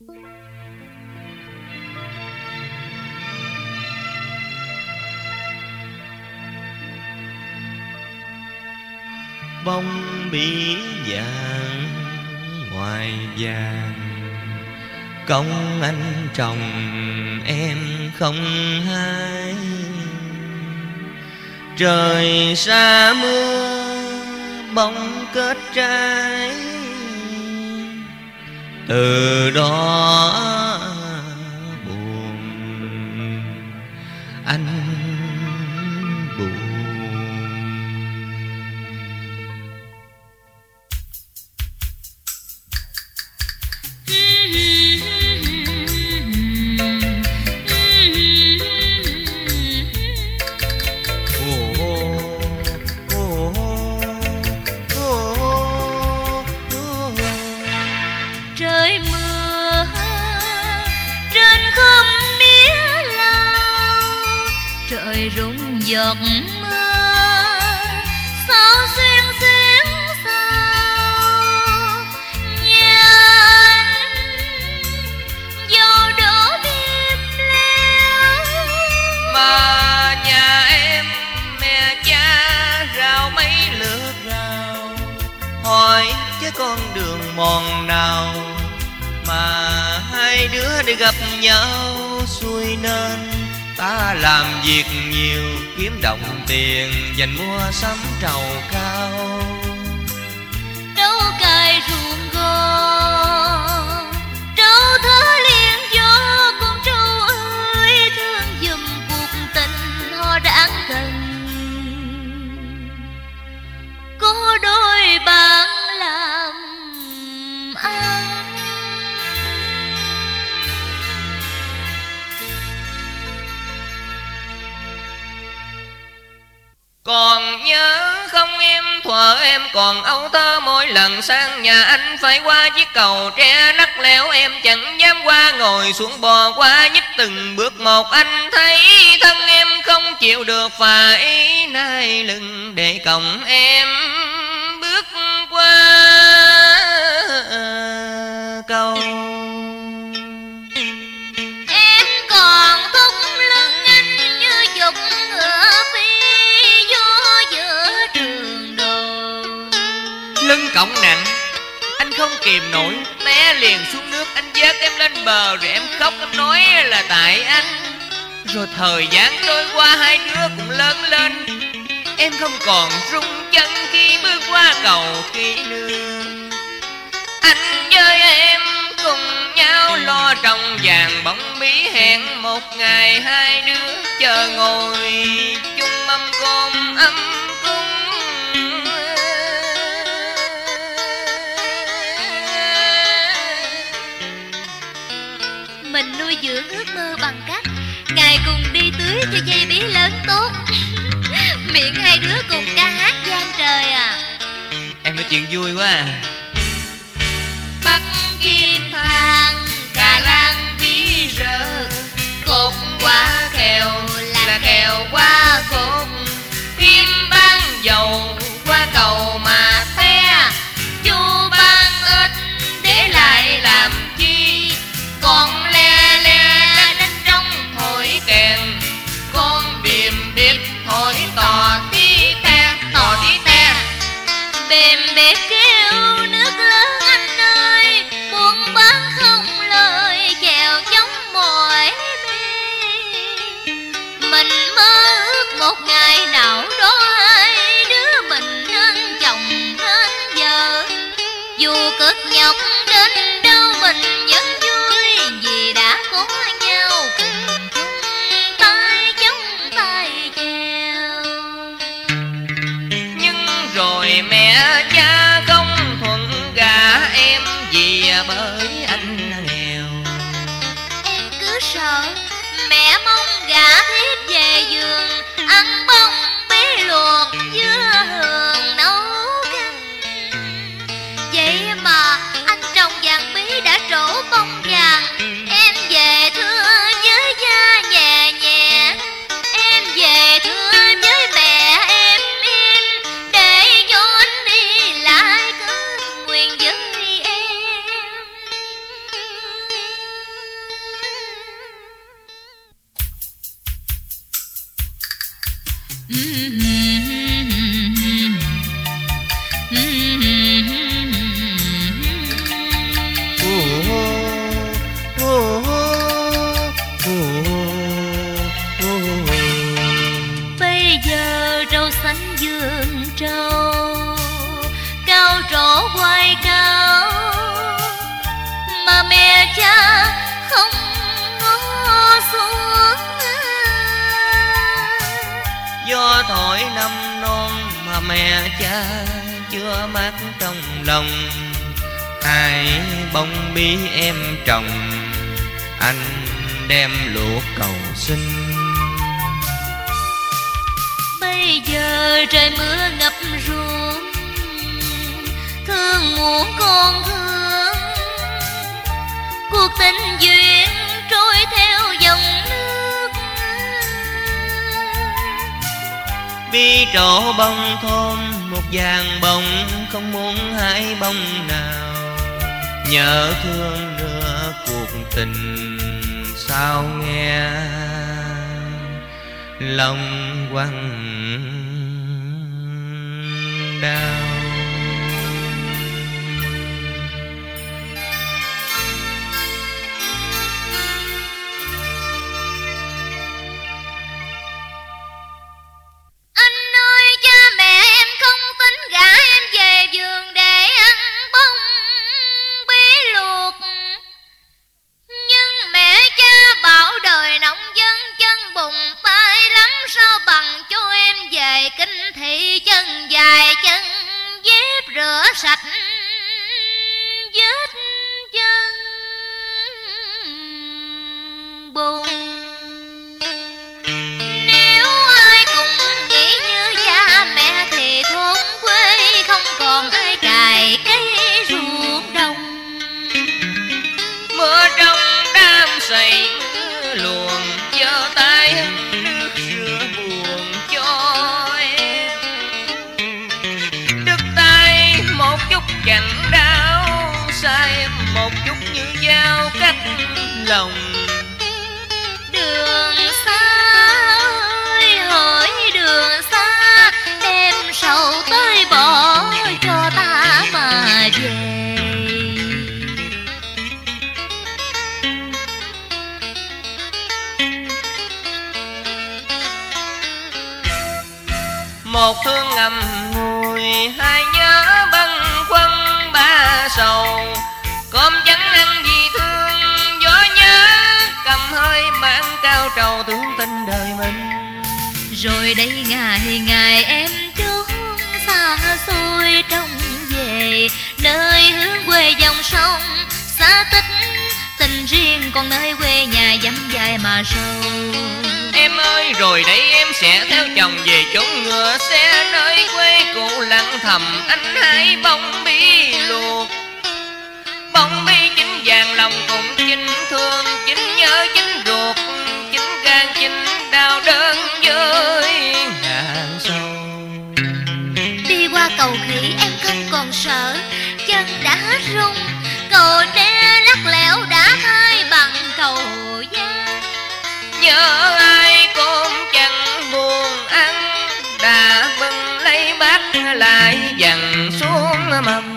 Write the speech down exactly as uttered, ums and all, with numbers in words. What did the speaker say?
Bông bí vàng ngoài vàng, công anh trồng em không hay. Trời xa mưa bông kết trái, từ đó buồn anh buồn. Trời mưa trên khóm mía lau, trời rụng giọt mưa sao xuyên xuyến sao. Nhà anh dầu đổ đêm leo, Mà nhà em mẹ cha rào mấy lượt rào, hỏi chứ con đường mòn nào mà hai đứa để gặp nhau xuôi nên. Ta làm việc nhiều kiếm đồng tiền dành mua sắm trầu cao, đâu cài ruộng gò trâu thơ liền cho con trâu ơi, thương giùm cuộc tình họ đáng cần. Có đôi bạn làm ăn, còn nhớ không em thuở em còn âu thơ, mỗi lần sang nhà anh phải qua chiếc cầu tre nắc leo, em chẳng dám qua ngồi xuống bò qua nhích từng bước một. Anh thấy thân em không chịu được phải nai lưng để còng em bước qua cầu. em còn thúc lưng anh như dục ngựa phi vô giữa trường đồi. Lưng cõng nặng anh không kìm nổi, té liền xuống nước. Anh vớt em lên bờ rồi em khóc, em nói là tại anh. Rồi thời gian trôi qua hai đứa cũng lớn lên, em không còn rung chân khi bước qua cầu kỷ nương. Anh với em cùng nhau lo trồng vàng bông bí, hẹn một ngày hai đứa chờ ngồi chung mâm cơm ấm cúng. Mình nuôi dưỡng ước mơ bằng cách ngày cùng đi tưới cho dây bí lớn tốt. Miệng hai đứa cùng ca hát vang trời à. Em nói chuyện vui quá à. Bắc kim thang cà răng bí rơ, cột qua kèo là kèo qua cột. Kim ban dầu qua cầu mà te, Chu ban ít để lại làm chi, con le le đánh trong thổi kèn, con bìm điệp thổi tò tí te tò tí te. bềm bẹp kêu nước lớn anh ơi, buôn bán không lời chèo chống mỏi bê. Mình mơ ước một ngày nào đó hai đứa mình nên chồng nên vợ, dù cực nhọc đến đâu mình vẫn vui vì đã có nhau cùng chung tay chống tay chèo. Nhưng rồi mẹ cha không thuận gả em vì bởi anh nghèo. Em cứ sợ mẹ mong gả thiếp về giường, ăn bông bí luộc dưa hường nấu canh. Vậy mà anh trồng vàng bí đã trổ bông mẹ cha chưa mát trong lòng. Hai bông bí em trồng, anh đem lúa cầu xin. Bây giờ trời mưa ngập ruộng, thương muốn con thương, cuộc tình duyên trôi theo dòng nước. Bi trổ bông thơm một vàng bông, không muốn hai bông nào. Nhớ thương nữa cuộc tình sao nghe lòng quặn đau. Anh ơi cha mẹ em không tính gả em về vườn để ăn bông bí luộc, nhưng mẹ cha bảo đời nông dân chân bùn tay lắm, sao bằng cho em về kinh thị chân dài chân dép rửa sạch vết chân bùn. Nếu ai cũng nghĩ như cha mẹ thì thôn quê không còn ai cày cây ruộng đồng. Mưa trong đám xây luồng, giơ tay nước sữa buồn cho em. Đứt tay một chút cành đau, xa em một chút như dao cắt lòng. Đường xa ơi hỡi đường xa, đem sầu tới bỏ cho ta mà về. Một thương ngầm ngùi, hai nhớ bâng khuâng ba sầu. Cơm trắng ăn vì thương, gió nhớ cầm hơi mang cao trầu thương tình đời mình. Rồi đây ngày ngày em trốn xa xôi trong về, nơi hướng quê dòng sông xa tích tình riêng, còn nơi quê nhà dăm dài mà sâu. Em ơi rồi đây em sẽ theo chồng về chốn ngựa xe, nơi quê cũ lặng thầm anh hai bông bí luộc. Bông bí chính vàng lòng cùng chính thương, chính nhớ chính ruột, chính gan chính đau đớn với ngàn sâu. Đi qua cầu khỉ em không còn sợ, chân đã hết rung, cầu tre lắc lẻo đã thay bằng cầu da. Nhớ ai cũng chẳng buồn ăn, đã bưng lấy bát lại dằn xuống mâm.